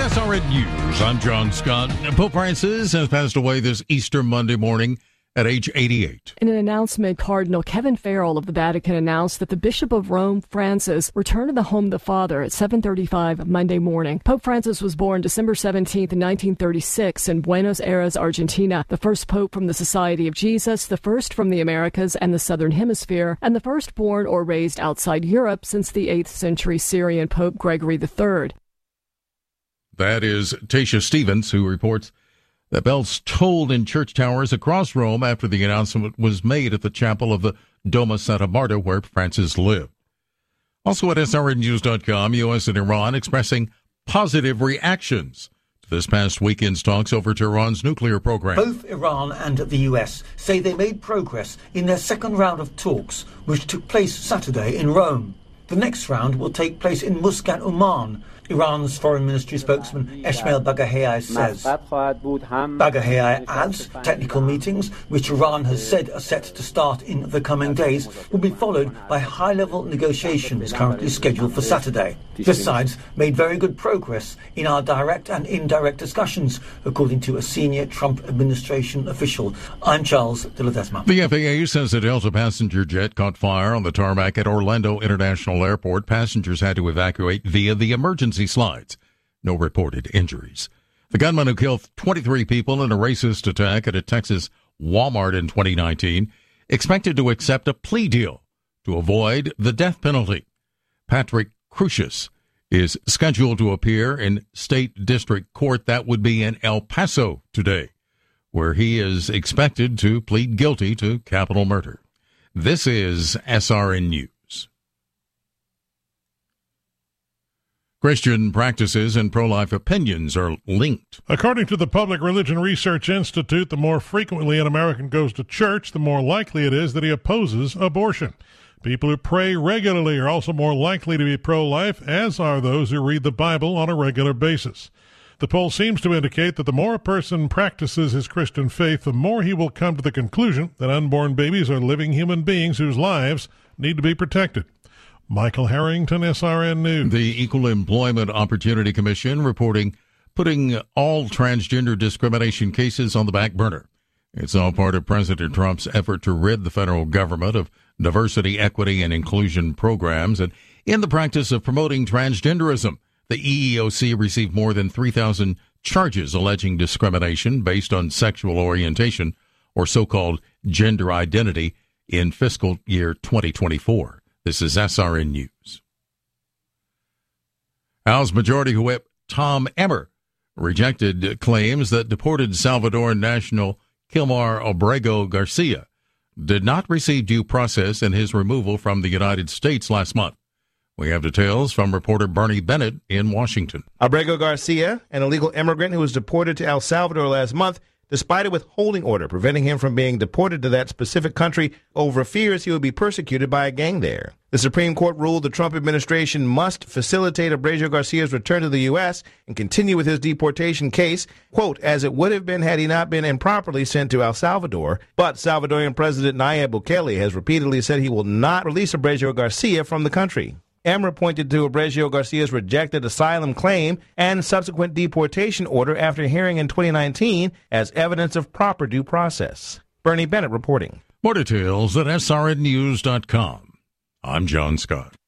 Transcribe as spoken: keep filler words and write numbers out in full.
S R N News, I'm John Scott. Pope Francis has passed away this Easter Monday morning at age eighty-eight. In an announcement, Cardinal Kevin Farrell of the Vatican announced that the Bishop of Rome, Francis, returned to the home of the Father at seven thirty-five Monday morning. Pope Francis was born December seventeenth, nineteen thirty-six in Buenos Aires, Argentina, the first pope from the Society of Jesus, the first from the Americas and the Southern Hemisphere, and the first born or raised outside Europe since the eighth century Syrian Pope Gregory the third. That is Tasha Stevens, who reports that bells tolled in church towers across Rome after the announcement was made at the chapel of the Doma Santa Marta, where Francis lived. Also at S R N news dot com, U S and Iran expressing positive reactions to this past weekend's talks over Tehran's nuclear program. Both Iran and the U S say they made progress in their second round of talks, which took place Saturday in Rome. The next round will take place in Muscat, Oman. Iran's foreign ministry spokesman Esmail Baghaei says. Baghaei adds technical meetings, which Iran has said are set to start in the coming days, will be followed by high-level negotiations currently scheduled for Saturday. The sides made very good progress in our direct and indirect discussions, according to a senior Trump administration official. I'm Charles de Ledesma. The F A A says a Delta passenger jet caught fire on the tarmac at Orlando International Airport. Passengers had to evacuate via the emergency slides. No reported injuries. The gunman who killed twenty-three people in a racist attack at a Texas Walmart in twenty nineteen expected to accept a plea deal to avoid the death penalty. Patrick Crucius is scheduled to appear in state district court, that would be in El Paso today, where he is expected to plead guilty to capital murder. This is S R N News. Christian practices and pro-life opinions are linked. According to the Public Religion Research Institute, the more frequently an American goes to church, the more likely it is that he opposes abortion. People who pray regularly are also more likely to be pro-life, as are those who read the Bible on a regular basis. The poll seems to indicate that the more a person practices his Christian faith, the more he will come to the conclusion that unborn babies are living human beings whose lives need to be protected. Michael Harrington, S R N News. The Equal Employment Opportunity Commission reporting putting all transgender discrimination cases on the back burner. It's all part of President Trump's effort to rid the federal government of diversity, equity, and inclusion programs. And in the practice of promoting transgenderism, the E E O C received more than three thousand charges alleging discrimination based on sexual orientation or so-called gender identity in fiscal year twenty twenty-four. This is S R N News. House Majority Whip Tom Emmer rejected claims that deported Salvadoran national Kilmar Abrego Garcia did not receive due process in his removal from the United States last month. We have details from reporter Bernie Bennett in Washington. Abrego Garcia, an illegal immigrant who was deported to El Salvador last month, despite a withholding order preventing him from being deported to that specific country over fears he would be persecuted by a gang there. The Supreme Court ruled the Trump administration must facilitate Abrego Garcia's return to the U S and continue with his deportation case, quote, as it would have been had he not been improperly sent to El Salvador. But Salvadorian President Nayib Bukele has repeatedly said he will not release Abrego Garcia from the country. Emmer pointed to Abrego Garcia's rejected asylum claim and subsequent deportation order after hearing in twenty nineteen as evidence of proper due process. Bernie Bennett reporting. More details at S R N news dot com. I'm John Scott.